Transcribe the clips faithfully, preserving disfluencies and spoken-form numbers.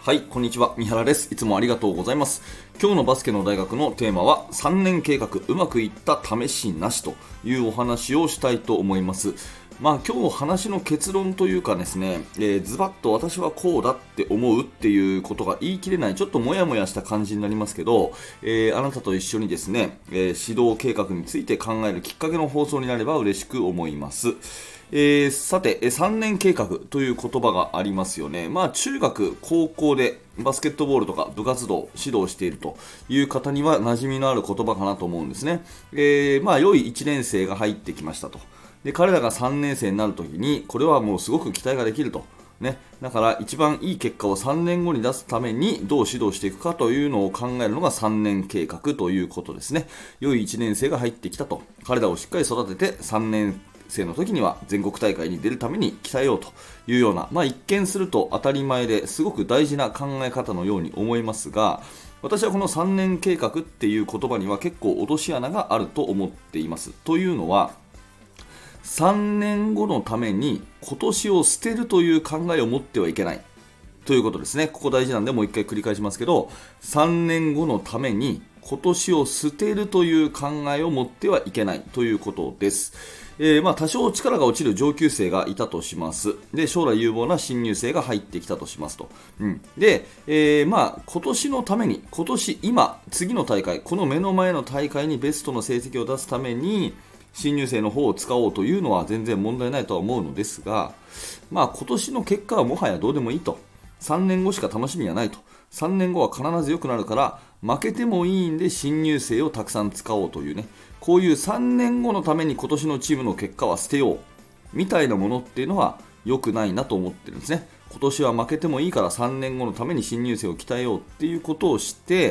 はい、こんにちは。三原です。いつもありがとうございます。今日のバスケの大学のテーマはさんねん計画うまくいった試しなしというお話をしたいと思います。まあ今日話の結論というかですね、えー、ズバッと私はこうだって思うっていうことが言い切れない、ちょっともやもやした感じになりますけど、えー、あなたと一緒にですね、えー、指導計画について考えるきっかけの放送になれば嬉しく思います。えー、さて、さんねん計画という言葉がありますよね。まあ中学、高校でバスケットボールとか部活動指導しているという方には馴染みのある言葉かなと思うんですね。えー、まあ良いいちねん生が入ってきましたと。で彼らがさんねん生になるときにこれはもうすごく期待ができると、ね、だから一番いい結果をさんねんごに出すためにどう指導していくかというのを考えるのがさんねん計画ということですね。良いいちねん生が入ってきたと、彼らをしっかり育ててさんねん生の時には全国大会に出るために鍛えようというような、まあ、一見すると当たり前ですごく大事な考え方のように思いますが、私はこのさんねん計画っていう言葉には結構落とし穴があると思っています。というのはさんねんごのために今年を捨てるという考えを持ってはいけないということですね。ここ大事なんでもう一回繰り返しますけど、さんねんごのために今年を捨てるという考えを持ってはいけないということです。えー、まあ多少力が落ちる上級生がいたとします。で、将来有望な新入生が入ってきたとしますと。うん、で、えー、まあ今年のために、今年今、次の大会、この目の前の大会にベストの成績を出すために、新入生の方を使おうというのは全然問題ないとは思うのですが、まあ今年の結果はもはやどうでもいいと。さんねんごしか楽しみはないと。さんねんごは必ず良くなるから負けてもいいんで新入生をたくさん使おうというね、こういうさんねんごのために今年のチームの結果は捨てようみたいなものっていうのは良くないなと思ってるんですね。今年は負けてもいいからさんねんごのために新入生を鍛えようっていうことをして、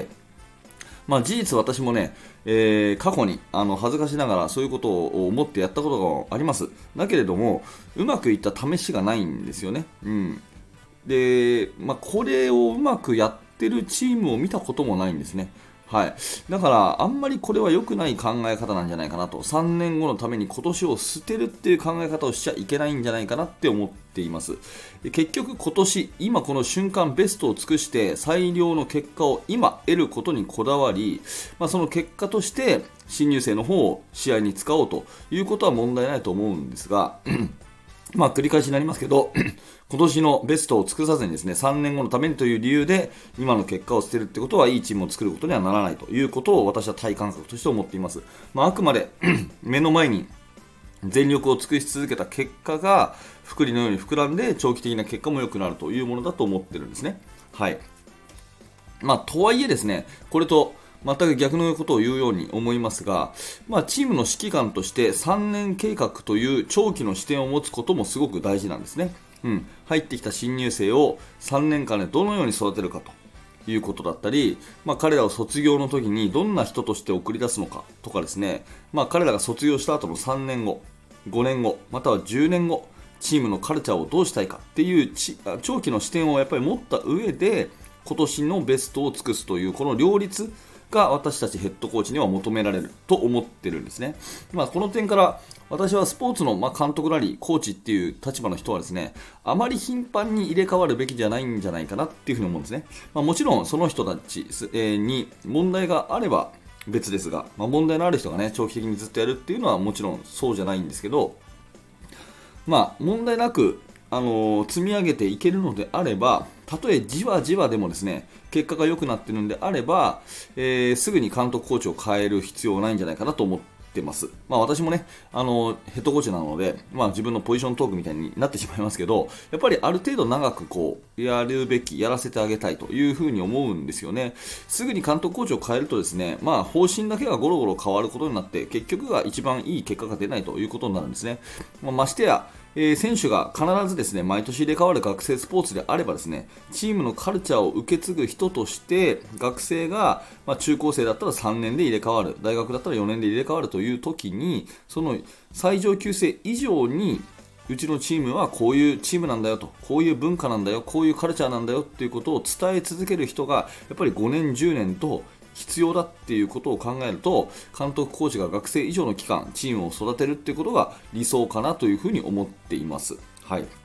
まあ、事実私もね、えー、過去にあの恥ずかしながらそういうことを思ってやったことがあります。だけれどもうまくいった試しがないんですよね。うんで、まあ、これをうまくやってるチームを見たこともないんですね。はい。だから、あんまりこれは良くない考え方なんじゃないかなと。さんねんごのために今年を捨てるっていう考え方をしちゃいけないんじゃないかなって思っています。で結局今年、今この瞬間ベストを尽くして最良の結果を今得ることにこだわり、まあ、その結果として新入生の方を試合に使おうということは問題ないと思うんですが、まあ繰り返しになりますけど今年のベストを尽くさずにですねさんねんごのためにという理由で今の結果を捨てるってことはいいチームを作ることにはならないということを私は体感覚として思っています。まあ、あくまで目の前に全力を尽くし続けた結果が複利のように膨らんで長期的な結果も良くなるというものだと思ってるんですね。はい。まあとはいえですね、これと全く逆のことを言うように思いますが、まあ、チームの指揮官としてさんねん計画という長期の視点を持つこともすごく大事なんですね。うん、入ってきた新入生をさんねんかんでどのように育てるかということだったり、まあ、彼らを卒業の時にどんな人として送り出すのかとかですね、まあ、彼らが卒業した後のさんねんご、ごねんご、またはじゅうねんご、チームのカルチャーをどうしたいかっていう長期の視点をやっぱり持った上で今年のベストを尽くすというこの両立が私たちヘッドコーチには求められると思ってるんですね。まあ、この点から私はスポーツのまあ監督なりコーチっていう立場の人はですね、あまり頻繁に入れ替わるべきじゃないんじゃないかなっていうふうに思うんですね。まあ、もちろんその人たちに問題があれば別ですが、まあ、問題のある人がね長期的にずっとやるっていうのはもちろんそうじゃないんですけど、まあ問題なくあの積み上げていけるのであれば、たとえじわじわでもですね結果が良くなっているのであれば、えー、すぐに監督コーチを変える必要はないんじゃないかなと思ってます。まあ、私もねあのヘッドコーチなので、まあ、自分のポジショントークみたいになってしまいますけど、やっぱりある程度長くこうやるべきやらせてあげたいというふうに思うんですよね。すぐに監督コーチを変えるとですね、まあ、方針だけがゴロゴロ変わることになって結局が一番いい結果が出ないということになるんですね。まあ、ましてやえー、選手が必ずですね毎年入れ替わる学生スポーツであればですね、チームのカルチャーを受け継ぐ人として学生が、まあ、中高生だったらさんねんで入れ替わる、大学だったらよねんで入れ替わるという時に、その最上級生以上にうちのチームはこういうチームなんだよと、こういう文化なんだよ、こういうカルチャーなんだよっていうことを伝え続ける人がやっぱりごねんじゅうねんと必要だっていうことを考えると、監督コーチが学生以上の期間チームを育てるっていうことが理想かなというふうに思っています。はい。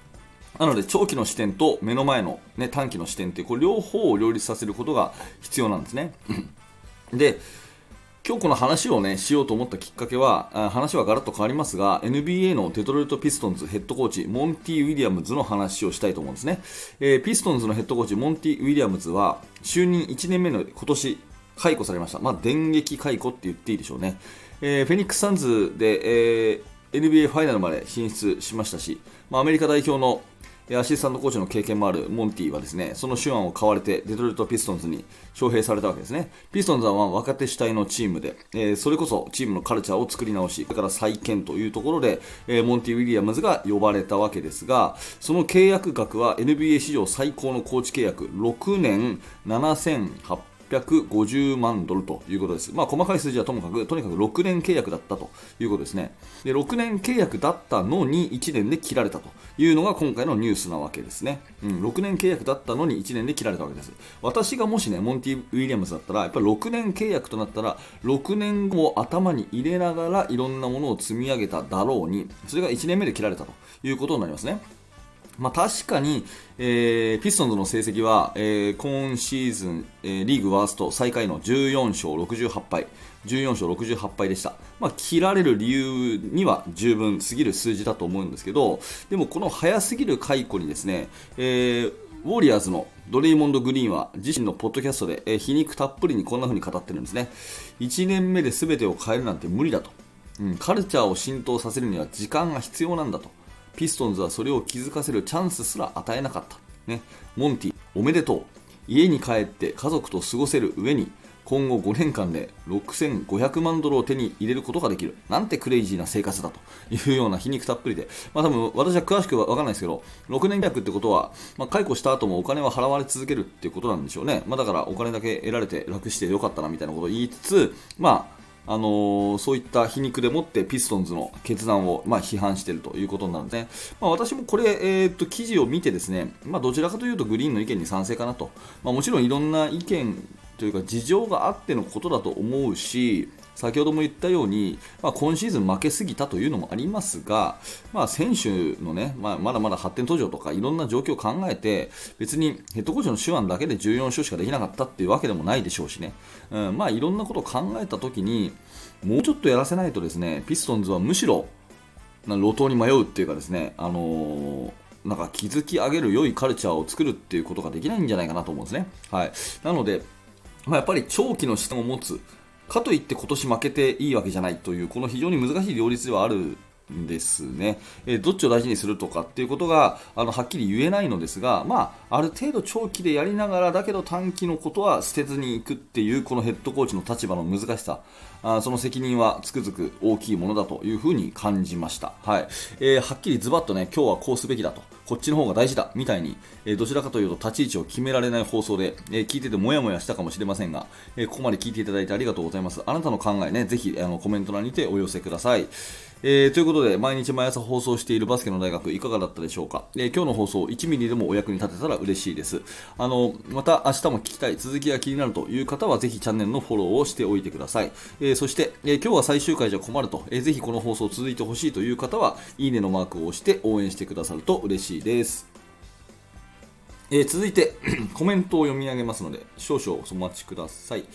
なので長期の視点と目の前の、ね、短期の視点ってこれ両方を両立させることが必要なんですね。で今日この話を、ね、しようと思ったきっかけは、話はガラッと変わりますが エヌビーエー のデトロイトピストンズヘッドコーチモンティ・ウィリアムズの話をしたいと思うんですね。えー、ピストンズのヘッドコーチモンティ・ウィリアムズは就任いちねんめの今年解雇されました。まあ、電撃解雇って言っていいでしょうね。えー、フェニックスサンズで、えー、エヌビーエー ファイナルまで進出しましたし、まあ、アメリカ代表のアシスタントコーチの経験もあるモンティはですね、その手腕を買われてデトロイトピストンズに招聘されたわけですね。ピストンズは若手主体のチームで、えー、それこそチームのカルチャーを作り直し、それから再建というところで、えー、モンティ・ウィリアムズが呼ばれたわけですが、その契約額は エヌビーエー 史上最高のコーチ契約ろくねんななせんはっぴゃくひゃくごじゅうまんドルということです。まあ、細かい数字はともかく、とにかくろくねん契約だったということですね。で、ろくねん契約だったのにいちねんで切られたというのが今回のニュースなわけですね。うん、ろくねん契約だったのにいちねんで切られたわけです。私がもしね、モンティ・ウィリアムズだったら、やっぱりろくねん契約となったら、ろくねんを頭に入れながらいろんなものを積み上げただろうに、それがいちねんめで切られたということになりますね。まあ、確かに、えー、ピストンズの成績は、えー、今シーズン、えー、リーグワースト最下位のじゅうよんしょうろくじゅうはちぱいじゅうよんしょうろくじゅうはちぱいでした。まあ、切られる理由には十分すぎる数字だと思うんですけど、でもこの早すぎる解雇にですね、えー、ウォリアーズのドレイモンド・グリーンは自身のポッドキャストで、えー、皮肉たっぷりにこんな風に語ってるんですね。いちねんめで全てを変えるなんて無理だと、うん、カルチャーを浸透させるには時間が必要なんだと。ピストンズはそれを気づかせるチャンスすら与えなかった、ね、モンティおめでとう。家に帰って家族と過ごせる上に今後ごねんかんでろくせんごひゃくまんドルを手に入れることができる。なんてクレイジーな生活だというような皮肉たっぷりで、まあ、多分私は詳しくは分からないですけど、ろくねん契約ってことは、まあ、解雇した後もお金は払われ続けるっていうことなんでしょうね。まあ、だからお金だけ得られて楽してよかったなみたいなことを言いつつ、まああのー、そういった皮肉でもってピストンズの決断を、まあ、批判しているということになるので、まあ、私もこれ、えー、っと記事を見てですね、まあ、どちらかというとグリーンの意見に賛成かなと、まあ、もちろんいろんな意見というか事情があってのことだと思うし、先ほども言ったように、まあ、今シーズン負けすぎたというのもありますが、まあ、選手のね、まあ、まだまだ発展途上とかいろんな状況を考えて、別にヘッドコーチの手腕だけでじゅうよん勝しかできなかったっていうわけでもないでしょうしね、うん、まあいろんなことを考えたときにもうちょっとやらせないとですね、ピストンズはむしろ路頭に迷うっていうかですね、あのー、なんか築き上げる良いカルチャーを作るっていうことができないんじゃないかなと思うんですね。はい、なので、まあ、やっぱり長期の視点を持つかといって今年負けていいわけじゃないという、この非常に難しい両立ではあるんですね。えー、どっちを大事にするとかっていうことがあのはっきり言えないのですが、まあ、ある程度長期でやりながらだけど短期のことは捨てずにいくっていうこのヘッドコーチの立場の難しさ、あその責任はつくづく大きいものだというふうに感じました。はい、えー、はっきりズバッとね、今日はこうすべきだと、こっちの方が大事だみたいに、えー、どちらかというと立ち位置を決められない放送で、えー、聞いててもやもやしたかもしれませんが、えー、ここまで聞いていただいてありがとうございます。あなたの考えね、ぜひあのコメント欄にてお寄せください。えー、ということで毎日毎朝放送しているバスケの大学いかがだったでしょうか。えー、今日の放送いちミリでもお役に立てたら嬉しいです。あのまた明日も聞きたい、続きが気になるという方はぜひチャンネルのフォローをしておいてください。えー、そして、えー、今日は最終回じゃ困ると、えー、ぜひこの放送続いてほしいという方はいいねのマークを押して応援してくださると嬉しいです。えー、続いてコメントを読み上げますので少々お待ちください。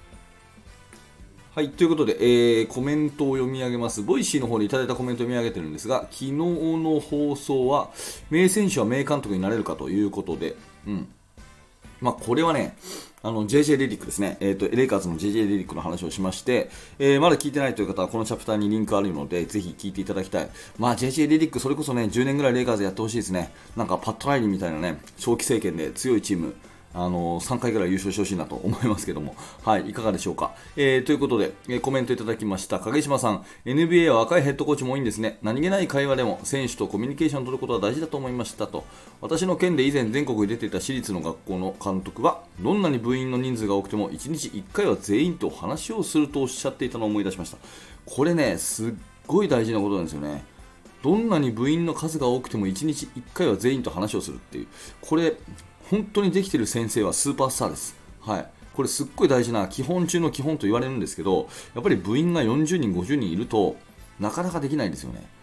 はい、ということで、えー、コメントを読み上げます。ボイシーの方でいただいたコメントを読み上げてるんですが、昨日の放送は名選手は名監督になれるかということで、うんまあ、これはね、あの ジェイジェー レディックですね、えーと、レイカーズの ジェイジェー レディックの話をしまして、えー、まだ聞いてないという方はこのチャプターにリンクあるのでぜひ聞いていただきたい。まあ ジェイジェー レディックそれこそねじゅうねんぐらいレイカーズやってほしいですね。なんかパットライリーみたいなね長期政権で強いチーム、あのー、さんかいぐらい優勝してほしいなと思いますけども、はい、いかがでしょうか。えー、ということで、えー、コメントいただきました影島さん、 エヌビーエー は若いヘッドコーチも多いんですね。何気ない会話でも選手とコミュニケーションを取ることは大事だと思いましたと。私の県で以前全国に出ていた私立の学校の監督はどんなに部員の人数が多くてもいちにちいっかいは全員と話をするとおっしゃっていたのを思い出しました。これねすっごい大事なことなんですよね。どんなに部員の数が多くてもいちにちいっかいは全員と話をするっていう、これ本当にできている先生はスーパースターです。はい、これすっごい大事な基本中の基本と言われるんですけど、やっぱり部員がよんじゅうにんごじゅうにんいるとなかなかできないんですよね。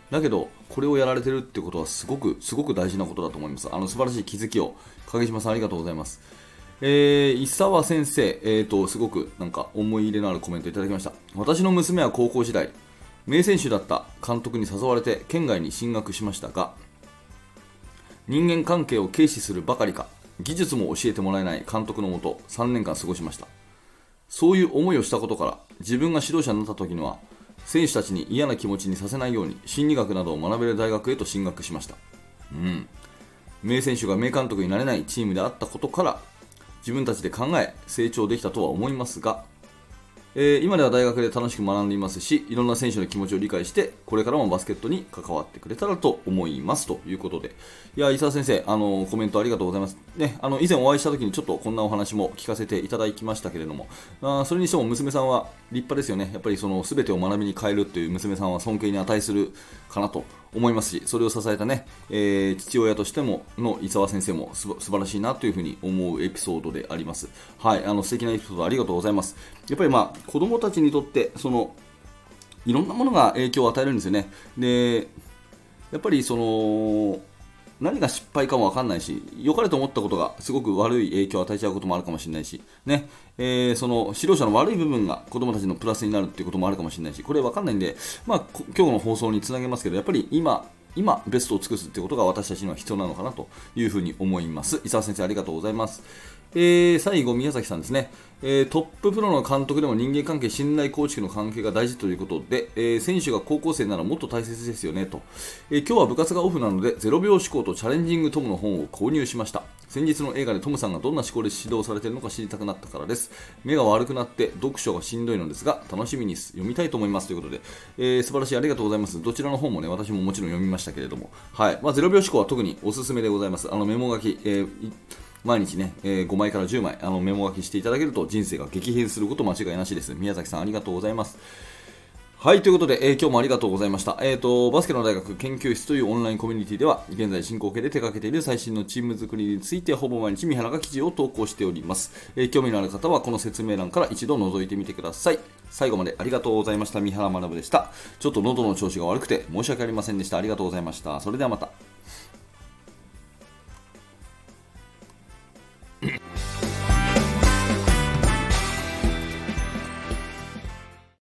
だけどこれをやられてるってことはすごくすごく大事なことだと思います。あの素晴らしい気づきを影島さんありがとうございます。えー、伊沢先生、えーと、すごくなんか思い入れのあるコメントいただきました。私の娘は高校時代、名選手だった監督に誘われて県外に進学しましたが、人間関係を軽視するばかりか、技術も教えてもらえない監督のもとさんねんかん過ごしました。そういう思いをしたことから、自分が指導者になった時には、選手たちに嫌な気持ちにさせないように心理学などを学べる大学へと進学しました。うん。名選手が名監督になれないチームであったことから、自分たちで考え成長できたとは思いますが、えー、今では大学で楽しく学んでいますし、いろんな選手の気持ちを理解してこれからもバスケットに関わってくれたらと思いますということで、いや伊沢先生、あのコメントありがとうございます、ね、あの以前お会いした時にちょっとこんなお話も聞かせていただきましたけれども、あそれにしても娘さんは立派ですよね。やっぱりその全てを学びに変えるという娘さんは尊敬に値するかなと思いますし、それを支えたね、えー、父親としてもの伊沢先生もす素晴らしいなというふうに思うエピソードであります。はい、あの素敵なエピソードありがとうございます。やっぱりまあ子供たちにとってそのいろんなものが影響を与えるんですよね。で、やっぱりその何が失敗かも分かんないし、良かれと思ったことがすごく悪い影響を与えちゃうこともあるかもしれないし、ねえー、その指導者の悪い部分が子どもたちのプラスになるっていうこともあるかもしれないし、これ分かんないんで、まあ、今日の放送につなげますけど、やっぱり今、今ベストを尽くすってことが私たちには必要なのかなというふうに思います。伊沢先生ありがとうございます。えー、最後、宮崎さんですね、えー、トッププロの監督でも人間関係、信頼構築の関係が大事ということで、えー、選手が高校生ならもっと大切ですよねと、えー、今日は部活がオフなのでゼロびょう思考とチャレンジングトムの本を購入しました。先日の映画でトムさんがどんな思考で指導されているのか知りたくなったからです。目が悪くなって読書がしんどいのですが楽しみに読みたいと思いますということで、えー、素晴らしい、ありがとうございます。どちらの本もね、私ももちろん読みましたけれども、はい、まあ、ゼロびょう思考は特におすすめでございます。あのメモ書き、えー毎日ね、えー、ごまいからじゅうまいあのメモ書きしていただけると人生が激変すること間違いなしです。宮崎さんありがとうございます。はい、ということで、えー、今日もありがとうございました。えーと、バスケの大学研究室というオンラインコミュニティでは、現在進行形で手掛けている最新のチーム作りについて、ほぼ毎日三原が記事を投稿しております。えー、興味のある方は、この説明欄から一度覗いてみてください。最後までありがとうございました。三原学でした。ちょっと喉の調子が悪くて申し訳ありませんでした。ありがとうございました。それではまた。